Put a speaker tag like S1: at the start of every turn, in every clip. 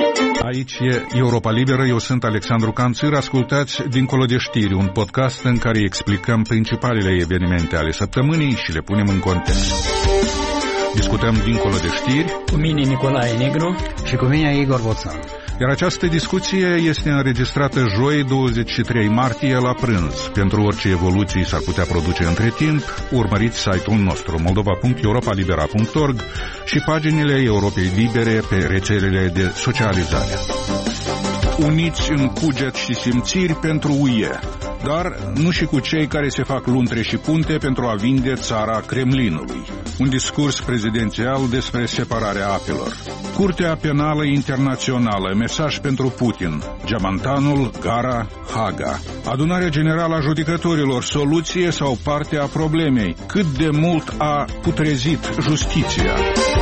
S1: Aici e Europa Liberă, eu sunt Alexandru Canțir. Ascultați Dincolo de știri, un podcast în care explicăm principalele evenimente ale săptămânii și le punem în context. Discutăm Dincolo de știri
S2: cu mine Nicolae Negru
S3: și cu mine Igor Boțan.
S1: Iar această discuție este înregistrată joi 23 martie la prânz. Pentru orice evoluții s-ar putea produce între timp, urmăriți site-ul nostru moldova.europalibera.org și paginile Europei Libere pe rețelele de socializare. Uniți în cuget și simțiri pentru UE, dar nu și cu cei care se fac luntre și punte pentru a vinde țara Kremlinului. Un discurs prezidențial despre separarea apelor. Curtea Penală Internațională, mesaj pentru Putin. Geamantanul, gara, Haga. Adunarea Generală a Judecătorilor, soluție sau parte a problemei. Cât de mult a putrezit justiția.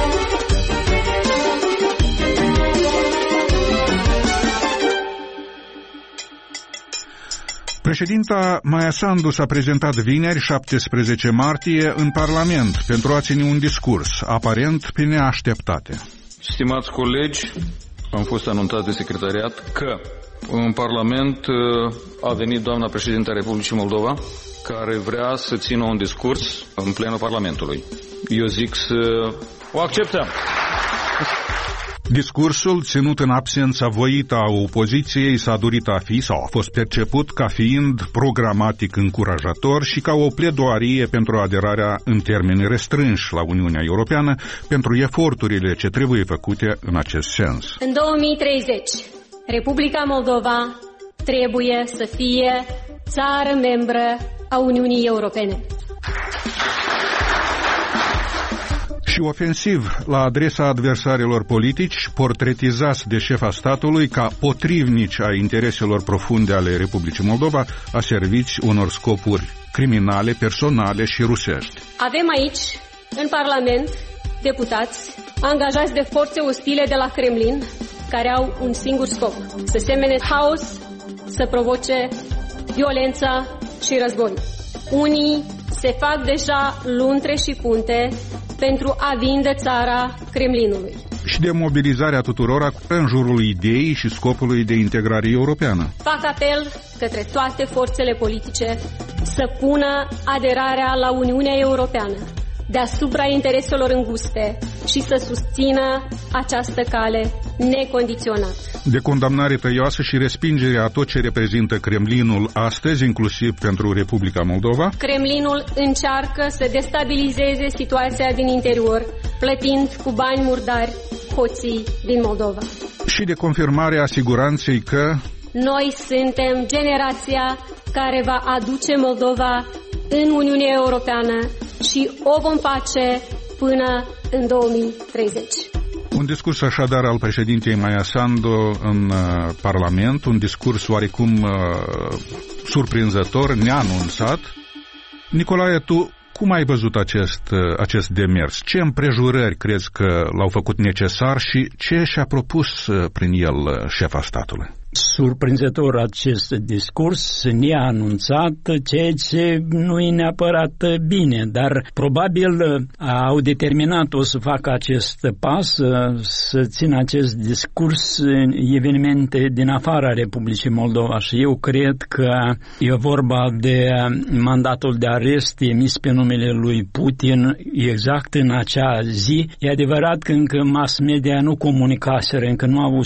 S1: Președinta Maia Sandu s-a prezentat vineri, 17 martie, în Parlament pentru a ține un discurs, aparent pe neașteptate.
S4: Stimați colegi, am fost anunțat de secretariat că în Parlament a venit doamna președintă a Republicii Moldova, care vrea să țină un discurs în plenul Parlamentului. Eu zic să o acceptăm.
S1: Discursul, ținut în absența voită a opoziției, s-a dorit a fi sau a fost perceput ca fiind programatic încurajator și ca o pledoarie pentru aderarea în termeni restrânși la Uniunea Europeană pentru eforturile ce trebuie făcute în acest sens.
S5: În 2030, Republica Moldova trebuie să fie țară membră a Uniunii Europene.
S1: Și ofensiv la adresa adversarilor politici, portretizați de șefa statului ca potrivnici a intereselor profunde ale Republicii Moldova, a serviți unor scopuri criminale, personale și rusești.
S5: Avem aici, în Parlament, deputați angajați de forțe ostile de la Kremlin, care au un singur scop: să semene haos, să provoce violența și război. Unii se fac deja luntre și punte pentru a vinde țara Kremlinului.
S1: Și de mobilizarea tuturora în jurul ideii și scopului de integrare europeană.
S5: Fac apel către toate forțele politice să pună aderarea la Uniunea Europeană deasupra intereselor înguste și să susțină această cale necondiționat.
S1: De condamnare tăioasă și respingere a tot ce reprezintă Kremlinul astăzi, inclusiv pentru Republica Moldova.
S5: Kremlinul încearcă să destabilizeze situația din interior, plătind cu bani murdari hoții din Moldova.
S1: Și de confirmarea siguranței că
S5: noi suntem generația care va aduce Moldova în Uniunea Europeană și o vom face până în 2030.
S1: Un discurs așadar al președintei Maia Sandu în Parlament, un discurs oarecum surprinzător, neanunțat. Nicolae, tu cum ai văzut acest demers? Ce împrejurări crezi că l-au făcut necesar și ce și-a propus prin el șefa statului?
S2: Surprinzător acest discurs, neanunțat, ceea ce nu e neapărat bine, dar probabil au determinat-o să facă acest pas, să țină acest discurs în evenimente din afara Republicii Moldova și eu cred că e vorba de mandatul de arest emis pe numele lui Putin exact în acea zi. E adevărat că încă mass media nu comunicaseră, încă nu a avut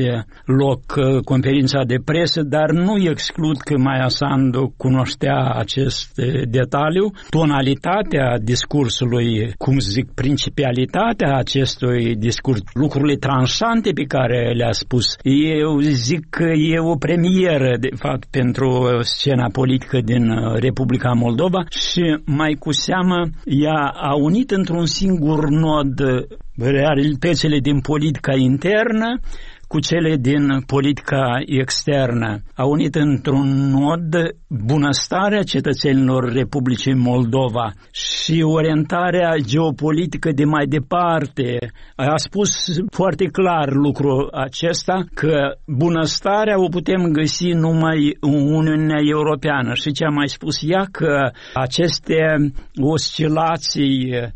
S2: loc conferința de presă, dar nu exclud că Maia Sandu cunoștea acest detaliu. Tonalitatea discursului, cum zic, principialitatea acestui discurs, lucrurile tranșante pe care le-a spus, eu zic că e o premieră, de fapt, pentru scena politică din Republica Moldova și mai cu seamă ea a unit într-un singur nod realitățile din politica internă cu cele din politica externă. A unit într-un nod bunăstarea cetățenilor Republicii Moldova și orientarea geopolitică de mai departe. A spus foarte clar lucrul acesta, că bunăstarea o putem găsi numai în Uniunea Europeană. Și ce a mai spus ea, că aceste oscilații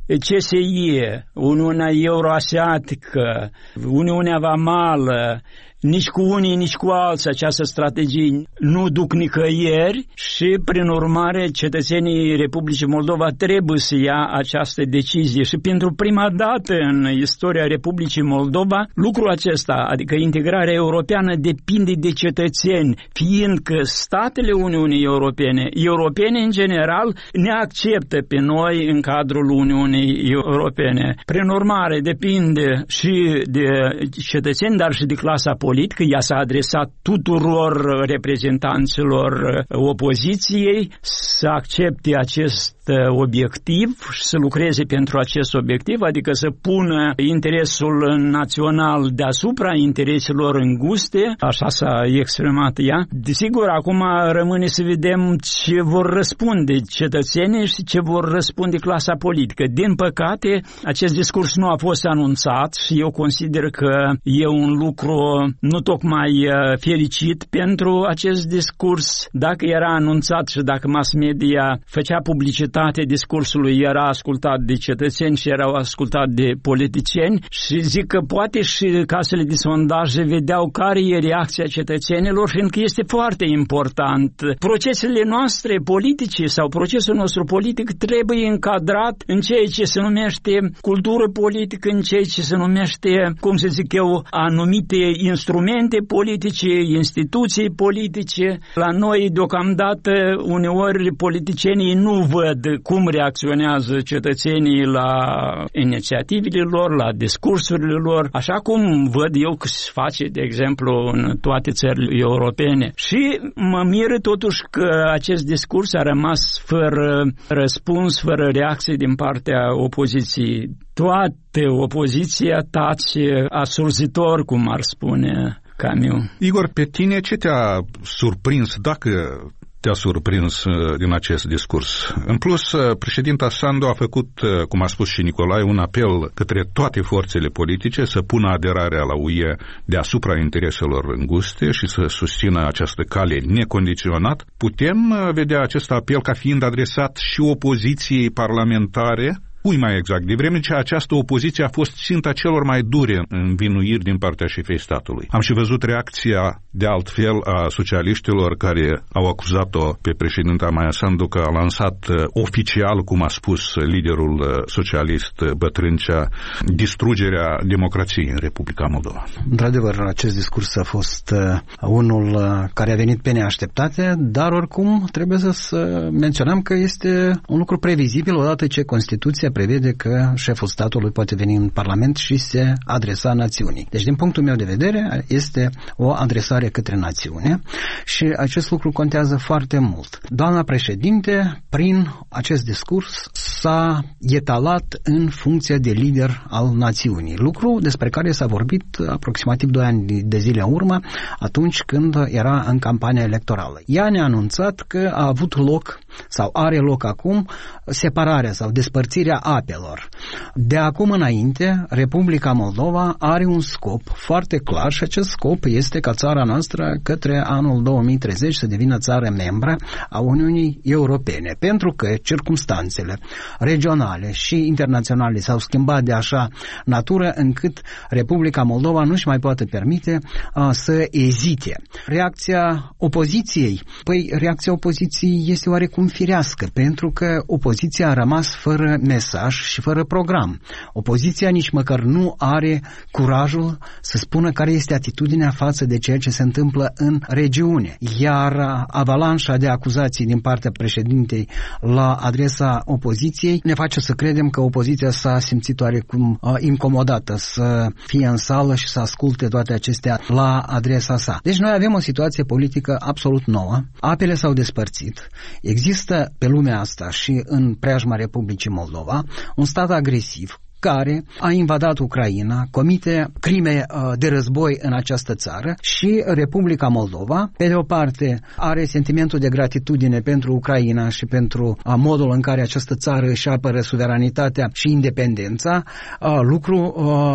S2: CSI, Uniunea Euroasiatică, Uniunea Vamală, nici cu unii, nici cu alții această strategie nu duc nicăieri și, prin urmare, cetățenii Republicii Moldova trebuie să ia această decizie. Și pentru prima dată în istoria Republicii Moldova, lucrul acesta, adică integrarea europeană, depinde de cetățeni, fiindcă statele Uniunii Europene în general, ne acceptă pe noi în cadrul Uniunii Europene. Prin urmare, depinde și de cetățeni, dar și de clasa politică. Ea s-a adresat tuturor reprezentanților opoziției să accepte acest obiectiv și să lucreze pentru acest obiectiv, adică să pună interesul național deasupra intereselor înguste, așa s-a exprimat ea. Desigur, acum rămâne să vedem ce vor răspunde cetățenii și ce vor răspunde clasa politică. Din păcate, acest discurs nu a fost anunțat și eu consider că e un lucru nu tocmai fericit pentru acest discurs. Dacă era anunțat și dacă mass media făcea publicitate discursului, era ascultat de cetățeni și era ascultat de politicieni, și zic că poate și casele de sondaje vedeau care e reacția cetățenilor, fiindcă este foarte important. Procesele noastre politice sau procesul nostru politic trebuie încadrat în ceea ce se numește cultură politică, în ceea ce se numește, cum să zic eu, anumite instrumente politice, instituții politice. La noi, deocamdată, uneori politicienii nu văd cum reacționează cetățenii la inițiativele lor, la discursurile lor, așa cum văd eu că se face, de exemplu, în toate țările europene. Și mă miră totuși că acest discurs a rămas fără răspuns, fără reacție din partea opoziției. Toată opoziția tace asurzitor, cum ar spune Camus.
S1: Igor, pe tine ce te-a surprins, dacă te-a surprins din acest discurs? În plus, președinta Sandu a făcut, cum a spus și Nicolae, un apel către toate forțele politice să pună aderarea la UE deasupra intereselor înguste și să susțină această cale necondiționat. Putem vedea acest apel ca fiind adresat și opoziției parlamentare? Cui mai exact, de vreme ce această opoziție a fost ținta celor mai dure învinuiri din partea șefei statului. Am și văzut reacția de altfel a socialiștilor care au acuzat-o pe președinta Maia Sandu că a lansat oficial, cum a spus liderul socialist Bătrâncea, distrugerea democrației în Republica Moldova.
S3: Într-adevăr, acest discurs a fost unul care a venit pe neașteptate, dar oricum trebuie să menționăm că este un lucru previzibil odată ce Constituția prevede că șeful statului poate veni în Parlament și se adresa națiunii. Deci, din punctul meu de vedere, este o adresare către națiune și acest lucru contează foarte mult. Doamna președinte, prin acest discurs, s-a etalat în funcție de lider al națiunii, lucru despre care s-a vorbit aproximativ 2 ani de zile în urmă, atunci când era în campania electorală. Ea ne-a anunțat că a avut loc sau are loc acum separarea sau despărțirea apelor. De acum înainte, Republica Moldova are un scop foarte clar și acest scop este ca țara noastră către anul 2030 să devină țară membră a Uniunii Europene, pentru că circumstanțele regionale și internaționale s-au schimbat de așa natură încât Republica Moldova nu-și mai poate permite să ezite. Reacția opoziției? Păi, reacția opoziției este oarecum firească, pentru că opoziția a rămas fără mesaj și fără program. Opoziția nici măcar nu are curajul să spună care este atitudinea față de ceea ce se întâmplă în regiune. Iar avalanșa de acuzații din partea președintei la adresa opoziției ne face să credem că opoziția s-a simțit oarecum incomodată să fie în sală și să asculte toate acestea la adresa sa. Deci noi avem o situație politică absolut nouă. Apele s-au despărțit. Există pe lumea asta și în preajma Republicii Moldova un stat agresiv care a invadat Ucraina, comite crime de război în această țară și Republica Moldova, pe de o parte, are sentimentul de gratitudine pentru Ucraina și pentru modul în care această țară își apără suveranitatea și independența, lucru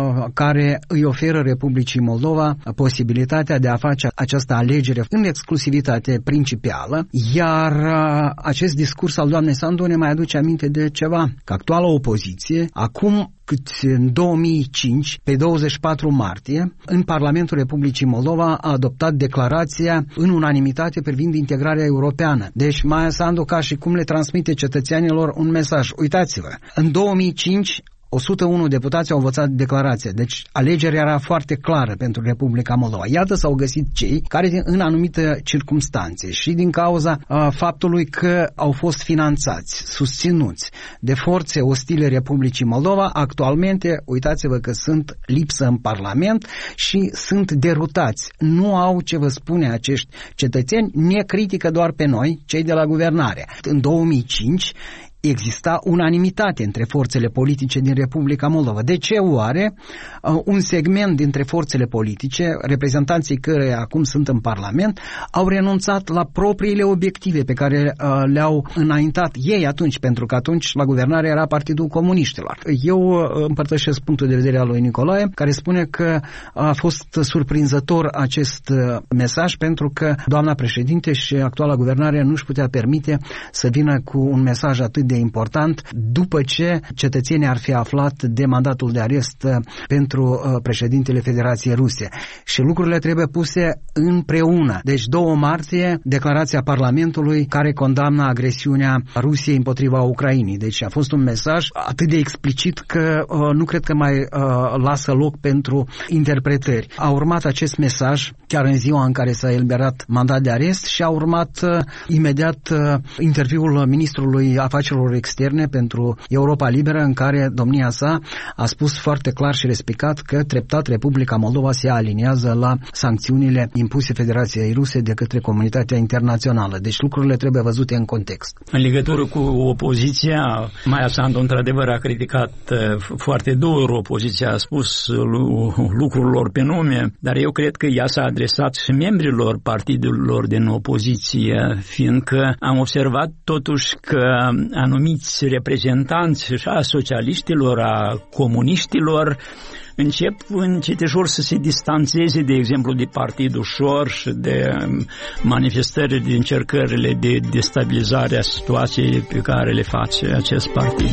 S3: care îi oferă Republicii Moldova posibilitatea de a face această alegere în exclusivitate principală, iar acest discurs al doamnei Sandu ne mai aduce aminte de ceva, că actuala opoziție, acum cât în 2005, pe 24 martie, în Parlamentul Republicii Moldova a adoptat declarația în unanimitate privind integrarea europeană. Deci Maia Sandu ca și cum le transmite cetățenilor un mesaj. Uitați-vă, în 2005 101 deputați au votat declarația, deci alegerea era foarte clară pentru Republica Moldova. Iată s-au găsit cei care în anumite circumstanțe și din cauza faptului că au fost finanțați, susținuți de forțe ostile Republicii Moldova, actualmente, uitați-vă că sunt lipsă în Parlament și sunt derutați. Nu au ce vă spune acești cetățeni, ne critică doar pe noi, cei de la guvernare. În 2005 exista unanimitate între forțele politice din Republica Moldova. De ce oare un segment dintre forțele politice, reprezentanții care acum sunt în Parlament, au renunțat la propriile obiective pe care le-au înaintat ei atunci, pentru că atunci la guvernare era Partidul Comuniștilor. Eu împărtășesc punctul de vedere al lui Nicolae, care spune că a fost surprinzător acest mesaj pentru că doamna președinte și actuala guvernare nu își putea permite să vină cu un mesaj atât de important după ce cetățenii ar fi aflat de mandatul de arest pentru președintele Federației Ruse. Și lucrurile trebuie puse împreună. Deci 2 martie, declarația Parlamentului care condamnă agresiunea Rusiei împotriva Ucrainei. Deci a fost un mesaj atât de explicit că nu cred că mai lasă loc pentru interpretări. A urmat acest mesaj chiar în ziua în care s-a eliberat mandat de arest și a urmat imediat interviul ministrului afacerilor externe pentru Europa Liberă, în care domnia sa a spus foarte clar și respicat că treptat Republica Moldova se aliniază la sancțiunile impuse Federației Ruse de către comunitatea internațională. Deci lucrurile trebuie văzute în context.
S2: În legătură cu opoziția, Maia Sandu într-adevăr a criticat foarte dur opoziția, a spus lucrurilor pe nume, dar eu cred că ea s-a adresat și membrilor partidelor din opoziție, fiindcă am observat totuși că anumiți reprezentanți și a socialiștilor, a comuniștilor, încep încetejor să se distanțeze, de exemplu, de Partidul Șor și de manifestări, de încercările de destabilizare a situației pe care le face acest partid.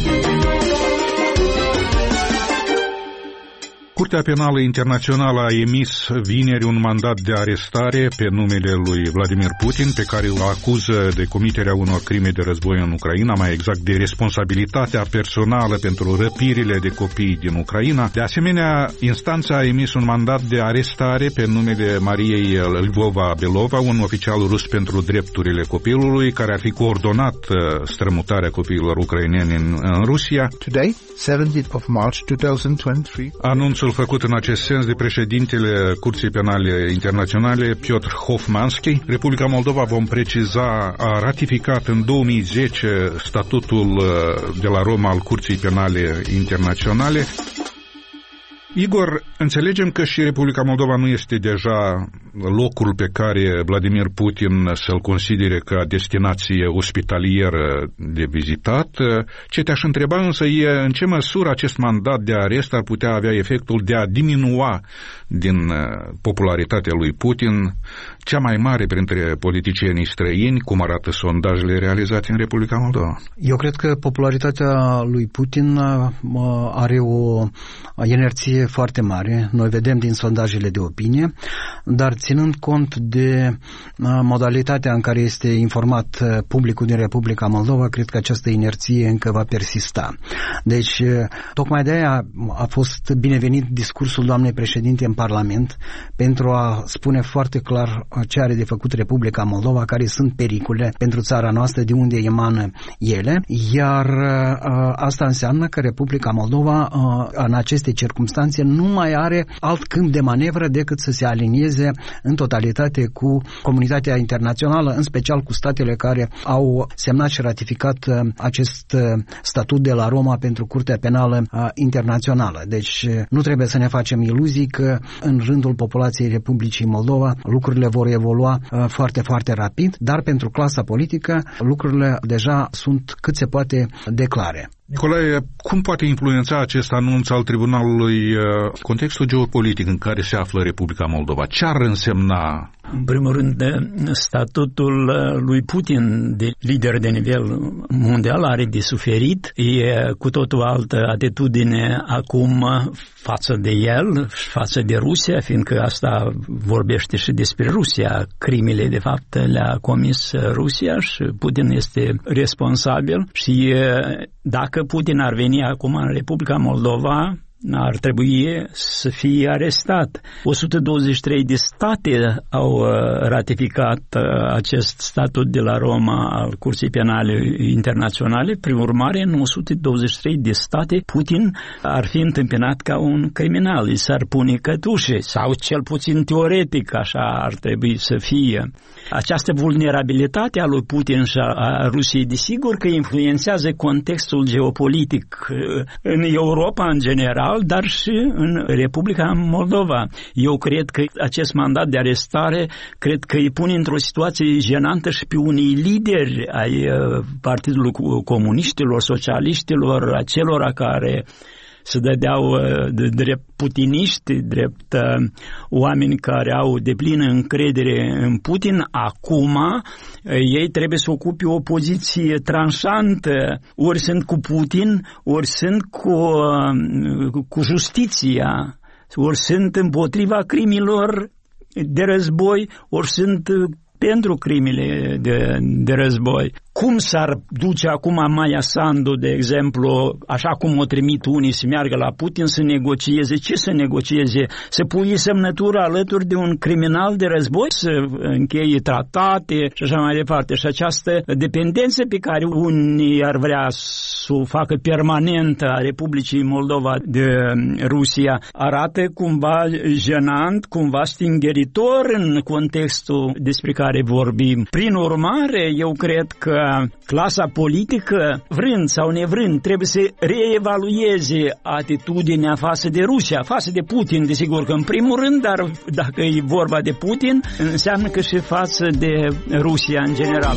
S1: Curtea Penală Internațională a emis vineri un mandat de arestare pe numele lui Vladimir Putin, pe care îl acuză de comiterea unor crime de război în Ucraina, mai exact de responsabilitatea personală pentru răpirile de copii din Ucraina. De asemenea, instanța a emis un mandat de arestare pe numele Mariei Lvova-Belova, un oficial rus pentru drepturile copilului, care ar fi coordonat strămutarea copiilor ucraineni în Rusia.
S6: Today, 17th of March 2023.
S1: Anunțul făcut în acest sens de președintele Curții Penale Internaționale, Piotr Hofmanski. Republica Moldova, vom preciza, a ratificat în 2010 statutul de la Roma al Curții Penale Internaționale. Igor, înțelegem că și Republica Moldova nu este deja locul pe care Vladimir Putin să-l considere ca destinație ospitalieră de vizitat. Ce te-aș întreba însă e în ce măsură acest mandat de arest ar putea avea efectul de a diminua din popularitatea lui Putin, cea mai mare printre politicienii străini, cum arată sondajele realizate în Republica Moldova.
S3: Eu cred că popularitatea lui Putin are o inerție foarte mare. Noi vedem din sondajele de opinie, dar ținând cont de modalitatea în care este informat publicul din Republica Moldova, cred că această inerție încă va persista. Deci, tocmai de aia a fost binevenit discursul doamnei președinte în Parlament pentru a spune foarte clar ce are de făcut Republica Moldova, care sunt pericole pentru țara noastră, de unde emană ele, iar asta înseamnă că Republica Moldova în aceste circunstanțe nu mai are alt câmp de manevră decât să se alinieze coopereze în totalitate cu comunitatea internațională, în special cu statele care au semnat și ratificat acest statut de la Roma pentru Curtea Penală Internațională. Deci nu trebuie să ne facem iluzii că în rândul populației Republicii Moldova lucrurile vor evolua foarte, foarte rapid, dar pentru clasa politică lucrurile deja sunt cât se poate de clare.
S1: Nicolae, cum poate influența acest anunț al Tribunalului contextul geopolitic în care se află Republica Moldova? Ce ar însemna?
S2: În primul rând, statutul lui Putin de lider de nivel mondial are de suferit. E cu totul altă atitudine acum față de el, față de Rusia, fiindcă asta vorbește și despre Rusia. Crimele, de fapt, le-a comis Rusia și Putin este responsabil. Și dacă Putin ar veni acum în Republica Moldova, ar trebui să fie arestat. 123 de state au ratificat acest statut de la Roma al Curții Penale Internaționale. Prin urmare, în 123 de state, Putin ar fi întâmpinat ca un criminal. Îi s-ar pune cătușe, sau cel puțin teoretic așa ar trebui să fie. Această vulnerabilitate a lui Putin și a Rusiei, desigur că influențează contextul geopolitic în Europa în general, dar și în Republica Moldova. Eu cred că acest mandat de arestare, cred că îi pune într-o situație jenantă și pe unii lideri ai Partidului Comuniștilor, Socialiștilor, acelora care se dădeau drept putiniști, drept oameni care au deplină încredere în Putin. Acum ei trebuie să ocupe o poziție tranșantă. Ori sunt cu Putin, ori sunt cu justiția, ori sunt împotriva crimilor de război, ori sunt pentru crimele de război. Cum s-ar duce acum Maia Sandu, de exemplu, așa cum o trimit unii să meargă la Putin să negocieze? Ce să negocieze? Să pui semnătura alături de un criminal de război? Să încheie tratate și așa mai departe. Și această dependență pe care unii ar vrea să o facă permanentă a Republicii Moldova de Rusia arată cumva jenant, cumva stingeritor în contextul despre care vorbim. Prin urmare, eu cred că clasa politică, vrând sau nevrând, trebuie să reevalueze atitudinea față de Rusia, față de Putin, desigur că în primul rând, dar dacă e vorba de Putin, înseamnă că și față de Rusia în general.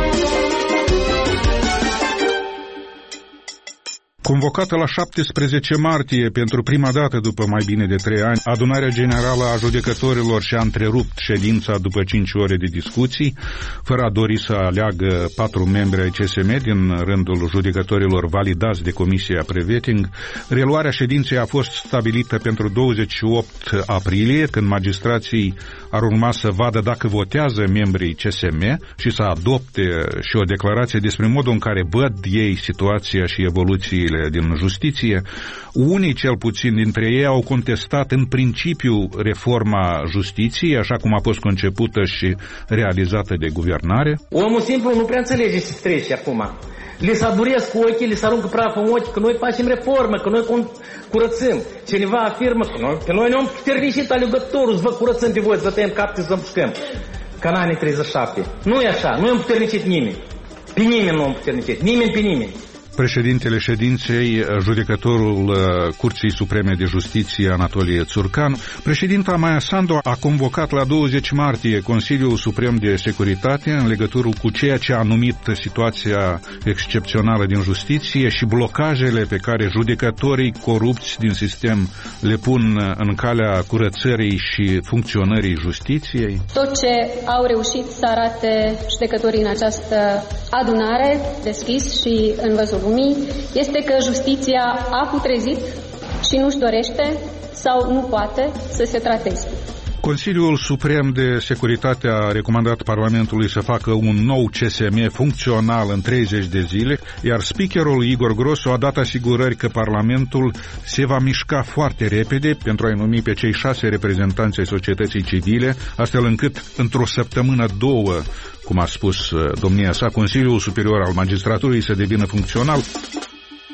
S1: Convocată la 17 martie pentru prima dată după mai bine de 3 ani, adunarea generală a judecătorilor și-a întrerupt ședința după 5 ore de discuții, fără a dori să aleagă 4 membri ai CSM din rândul judecătorilor validați de Comisia Preveting. Reluarea ședinței a fost stabilită pentru 28 aprilie, când magistrații ar urma să vadă dacă votează membrii CSM și să adopte și o declarație despre modul în care văd ei situația și evoluțiile din justiție. Unii, cel puțin dintre ei, au contestat în principiu reforma justiției, așa cum a fost concepută și realizată de guvernare.
S7: Omul simplu nu prea înțelege ce trece acum. Le se aduresc cu ochii, le se aruncă praf în ochi că noi facem reformă, că noi curățăm. Cineva afirmă că pe noi ne-am ternicit alegătorul, să vă curățăm pe voi, să vă tăiem capte, să vă împușcăm. Ca în anii 37. Nu e așa, nu i-am puternicit nimeni. Pe nimeni nu am puternicit, nimeni pe nimeni.
S1: Președintele ședinței, judecătorul Curții Supreme de Justiție, Anatolie Țurcan. Președinta Maia Sandu a convocat la 20 martie Consiliul Suprem de Securitate în legătură cu ceea ce a numit situația excepțională din justiție și blocajele pe care judecătorii corupți din sistem le pun în calea curățării și funcționării justiției.
S5: Tot ce au reușit să arate judecătorii în această adunare deschis și în văzul este că justiția a putrezit și nu-și dorește sau nu poate să se trateze.
S1: Consiliul Suprem de Securitate a recomandat Parlamentului să facă un nou CSM funcțional în 30 de zile, iar speakerul Igor Grosu a dat asigurări că Parlamentul se va mișca foarte repede pentru a-i numi pe cei 6 reprezentanți ai societății civile, astfel încât într-o săptămână, 2, cum a spus domnia sa, Consiliul Superior al Magistraturii să devină funcțional.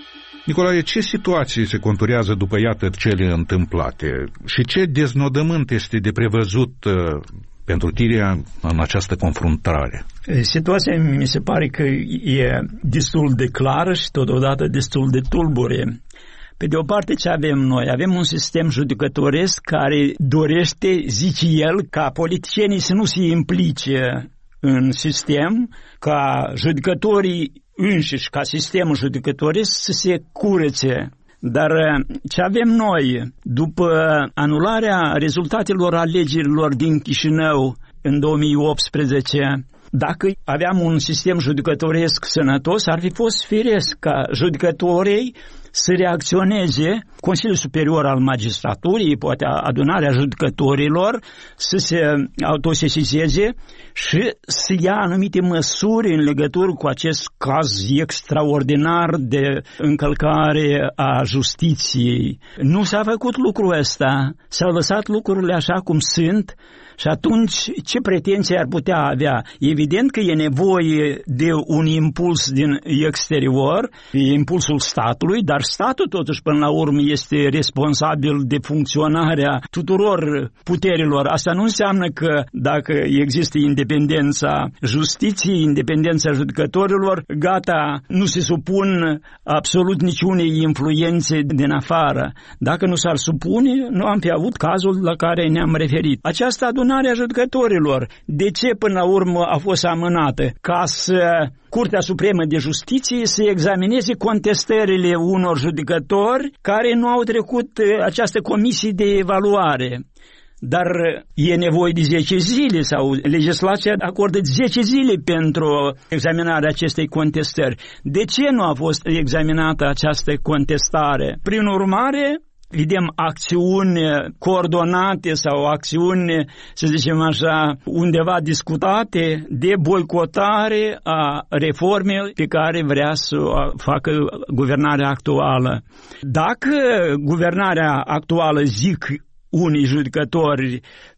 S1: Nicolae, ce situații se conturează după iată cele întâmplate și ce deznodământ este de prevăzut pentru tine în această confruntare?
S2: Situația mi se pare că e destul de clară și totodată destul de tulbure. Pe de o parte, ce avem noi? Avem un sistem judecătoresc care dorește, zice el, ca politicienii să nu se implice în sistem, ca judecătorii înșiși, ca sistemul judecătoresc să se curețe. Dar ce avem noi, după anularea rezultatelor alegerilor din Chișinău în 2018, dacă aveam un sistem judecătoresc sănătos, ar fi fost firesc ca judecătorii să reacționeze, Consiliul Superior al Magistraturii, poate adunarea judecătorilor, să se autosesizeze și să ia anumite măsuri în legătură cu acest caz extraordinar de încălcare a justiției. Nu s-a făcut lucrul ăsta, s-au lăsat lucrurile așa cum sunt. Și atunci, ce pretenții ar putea avea? Evident că e nevoie de un impuls din exterior, impulsul statului, dar statul totuși până la urmă este responsabil de funcționarea tuturor puterilor. Asta nu înseamnă că dacă există independența justiției, independența judecătorilor, gata, nu se supun absolut niciunei influențe din afară. Dacă nu s-ar supune, nu am fi avut cazul la care ne-am referit. Această adunarea judecătorilor, de ce până la urmă a fost amânată? Ca să Curtea Supremă de Justiție să examineze contestările unor judecători care nu au trecut această comisie de evaluare. Dar e nevoie de 10 zile sau legislația acordă 10 zile pentru examinarea acestei contestări. De ce nu a fost examinată această contestare? Prin urmare, vedem acțiuni coordonate sau acțiuni, să zicem așa, undeva discutate de boicotare a reformei pe care vrea să o facă guvernarea actuală. Dacă guvernarea actuală, zic unii judecători,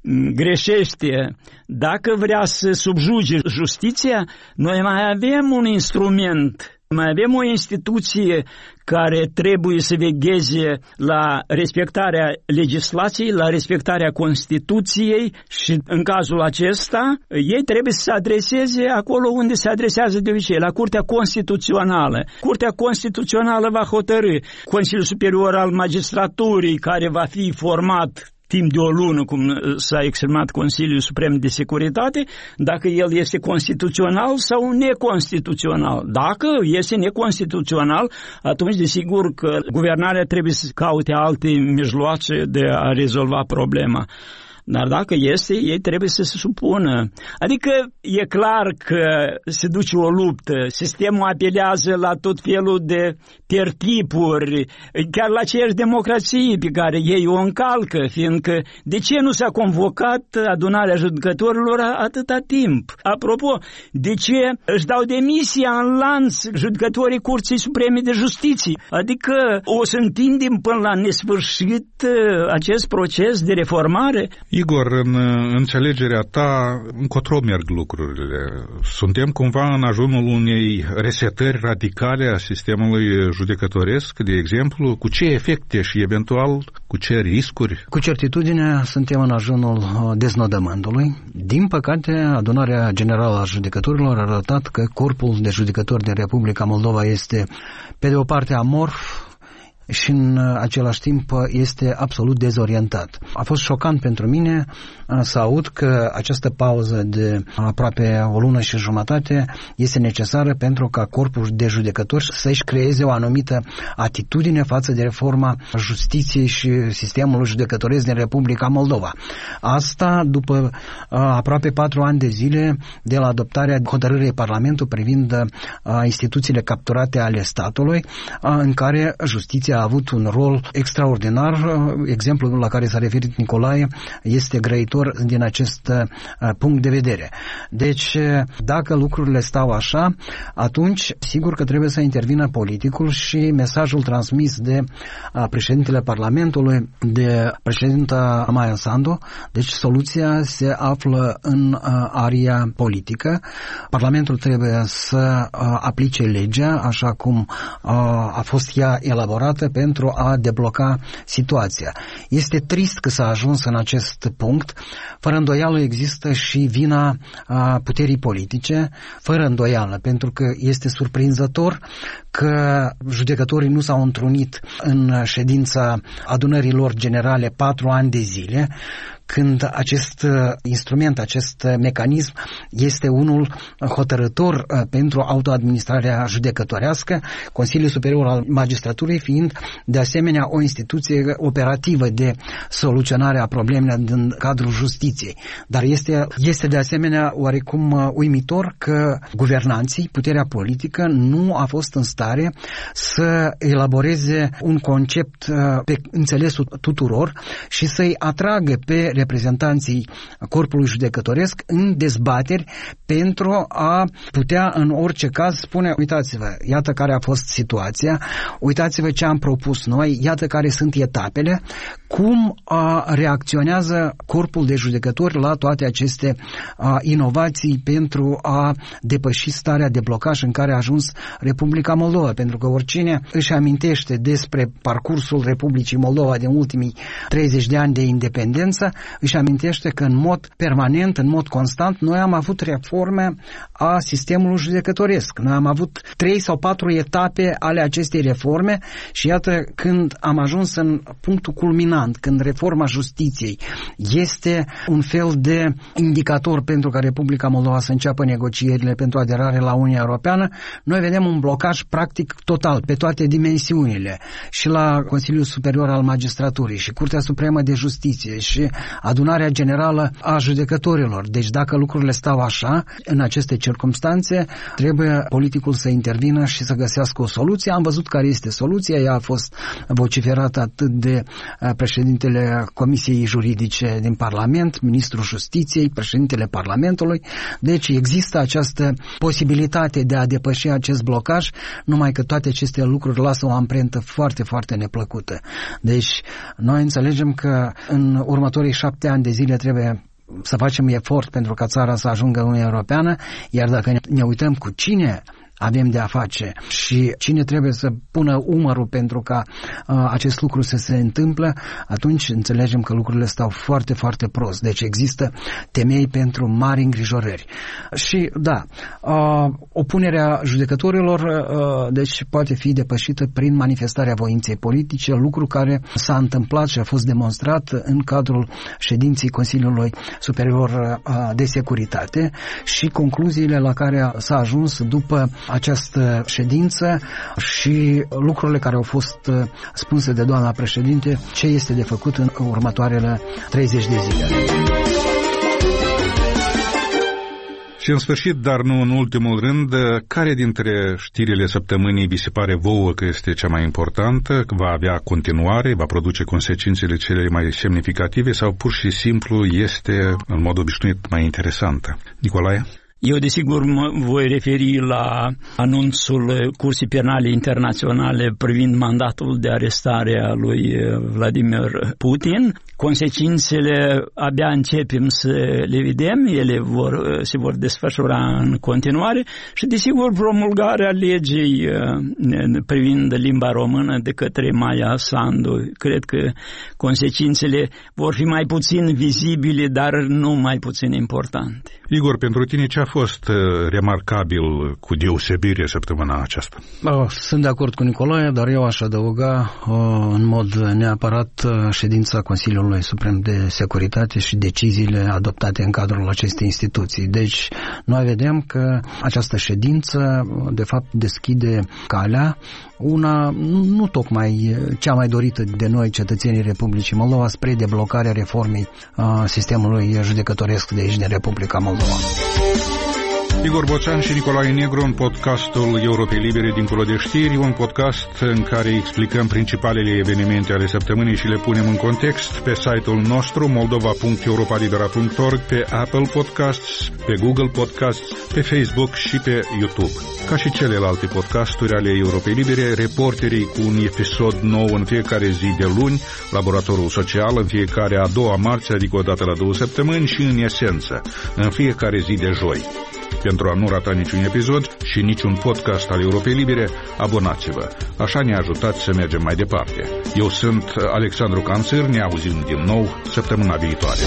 S2: greșește, dacă vrea să subjuge justiția, noi mai avem un instrument, mai avem o instituție care trebuie să vegheze la respectarea legislației, la respectarea Constituției și în cazul acesta ei trebuie să se adreseze acolo unde se adresează de obicei, la Curtea Constituțională. Curtea Constituțională va hotărî. Consiliul Superior al Magistraturii, care va fi format timp de o lună, cum s-a exprimat Consiliul Suprem de Securitate, dacă el este constituțional sau neconstituțional. Dacă este neconstituțional, atunci desigur că guvernarea trebuie să caute alte mijloace de a rezolva problema. Dar dacă este, ei trebuie să se supună. Adică e clar că se duce o luptă, sistemul apelează la tot felul de tertipuri, chiar la aceeași democrație pe care ei o încalcă, fiindcă de ce nu s-a convocat adunarea judecătorilor atâta timp? Apropo, de ce își dau demisia în lanț judecătorii Curții Supreme de Justiție? Adică o să întindem până la nesfârșit acest proces de reformare?
S1: Igor, în înțelegerea ta, încotro merg lucrurile. Suntem cumva în ajunul unei resetări radicale a sistemului judecătoresc, de exemplu, cu ce efecte și eventual cu ce riscuri?
S3: Cu certitudine suntem în ajunul deznodământului. Din păcate, adunarea generală a judecătorilor a arătat că corpul de judecători din Republica Moldova este, pe de o parte, amorf, și în același timp este absolut dezorientat. A fost șocant pentru mine să aud că această pauză de aproape o lună și jumătate este necesară pentru ca corpul de judecători să-și creeze o anumită atitudine față de reforma justiției și sistemului judecătoresc din Republica Moldova. Asta după aproape 4 ani de zile de la adoptarea hotărârii Parlamentului privind instituțiile capturate ale statului, în care justiția a avut un rol extraordinar. Exemplul la care s-a referit Nicolae este grăitor din acest punct de vedere. Deci, dacă lucrurile stau așa, atunci, sigur că trebuie să intervină politicul și mesajul transmis de președintele Parlamentului, de președinta Maia Sandu. Deci, soluția se află în aria politică. Parlamentul trebuie să aplice legea așa cum a fost ea elaborată pentru a debloca situația. Este trist că s-a ajuns în acest punct. Fără îndoială există și vina puterii politice, fără îndoială, pentru că este surprinzător că judecătorii nu s-au întrunit în ședința adunărilor generale 4 ani de zile, când acest instrument, acest mecanism este unul hotărător pentru autoadministrarea judecătorească, Consiliul Superior al Magistraturii fiind de asemenea o instituție operativă de soluționare a problemelor din cadrul justiției. Dar este de asemenea oarecum uimitor că guvernanții, puterea politică, nu a fost în stare să elaboreze un concept pe înțelesul tuturor și să-i atragă pe reprezentanții corpului judecătoresc în dezbateri pentru a putea în orice caz spune: uitați-vă, iată care a fost situația, uitați-vă ce am propus noi, iată care sunt etapele, cum reacționează corpul de judecători la toate aceste inovații pentru a depăși starea de blocaj în care a ajuns Republica Moldova, pentru că oricine își amintește despre parcursul Republicii Moldova din ultimii 30 de ani de independență, își amintește că în mod permanent, în mod constant, noi am avut reforme a sistemului judecătoresc. Noi am avut 3 sau 4 etape ale acestei reforme și iată, când am ajuns în punctul culminant, când reforma justiției este un fel de indicator pentru ca Republica Moldova să înceapă negocierile pentru aderare la Uniunea Europeană, noi vedem un blocaj practic total pe toate dimensiunile, și la Consiliul Superior al Magistraturii și Curtea Supremă de Justiție și Adunarea Generală a Judecătorilor. Deci dacă lucrurile stau așa, în aceste circumstanțe, trebuie politicul să intervină și să găsească o soluție. Am văzut care este soluția, ea a fost vociferată atât de președintele Comisiei Juridice din Parlament, ministrul Justiției, președintele Parlamentului. Deci există această posibilitate de a depăși acest blocaj, numai că toate aceste lucruri lasă o amprentă foarte, foarte neplăcută. Deci noi înțelegem că în următorii 7 ani de zile trebuie să facem efort pentru ca țara să ajungă în Uniunea Europeană, iar dacă ne uităm cu cine avem de a face și cine trebuie să pună umărul pentru ca acest lucru să se întâmple, atunci înțelegem că lucrurile stau foarte, foarte prost. Deci există temei pentru mari îngrijorări. Și da, opunerea judecătorilor deci poate fi depășită prin manifestarea voinței politice, lucru care s-a întâmplat și a fost demonstrat în cadrul ședinței Consiliului Superior de Securitate și concluziile la care s-a ajuns după această ședință și lucrurile care au fost spuse de doamna președinte, ce este de făcut în următoarele 30 de zile.
S1: Și în sfârșit, dar nu în ultimul rând, care dintre știrile săptămânii vi se pare vouă că este cea mai importantă, că va avea continuare, va produce consecințele cele mai semnificative sau pur și simplu este, în mod obișnuit, mai interesantă? Nicolae?
S2: Eu, desigur, mă voi referi la anunțul Curții Penale Internaționale privind mandatul de arestare a lui Vladimir Putin. Consecințele abia începem să le vedem, ele se vor desfășura în continuare și, desigur, promulgarea legii privind limba română de către Maia Sandu. Cred că consecințele vor fi mai puțin vizibile, dar nu mai puțin importante.
S1: Igor, pentru tine ce a fost remarcabil cu deosebire săptămâna aceasta?
S3: Sunt de acord cu Nicolae, dar eu aș adăuga în mod neapărat ședința Consiliului Suprem de Securitate și deciziile adoptate în cadrul acestei instituții. Deci noi vedem că această ședință de fapt deschide calea, una nu tocmai cea mai dorită de noi, cetățenii Republicii Moldova, spre deblocarea reformei sistemului judecătoresc de aici, din Republica Moldova.
S1: Igor Boțan și Nicolae Negru în podcastul Europei Libere dincolo de știri, un podcast în care explicăm principalele evenimente ale săptămânii și le punem în context pe site-ul nostru moldova.europalibera.org, pe Apple Podcasts, pe Google Podcasts, pe Facebook și pe YouTube. Ca și celelalte podcasturi ale Europei Libere, reporterii cu un episod nou în fiecare zi de luni, Laboratorul Social în fiecare a doua marți, adică o dată la 2 săptămâni, și în esență, în fiecare zi de joi. Pentru a nu rata niciun episod și niciun podcast al Europei Libere, abonați-vă. Așa ne ajutați să mergem mai departe. Eu sunt Alexandru Canțir, ne auzim din nou săptămâna viitoare.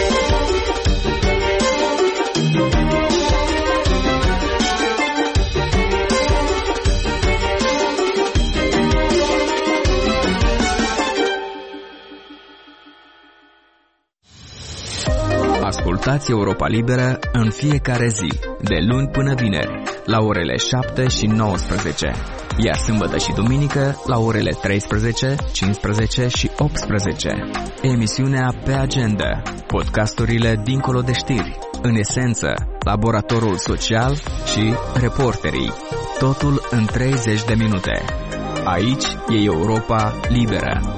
S8: Ascultați Europa Liberă în fiecare zi, de luni până vineri, la orele 7 și 19, iar sâmbătă și duminică la orele 13, 15 și 18. Emisiunea Pe Agenda, podcasturile dincolo de știri, în esență, Laboratorul Social și Reporterii. Totul în 30 de minute. Aici e Europa Liberă.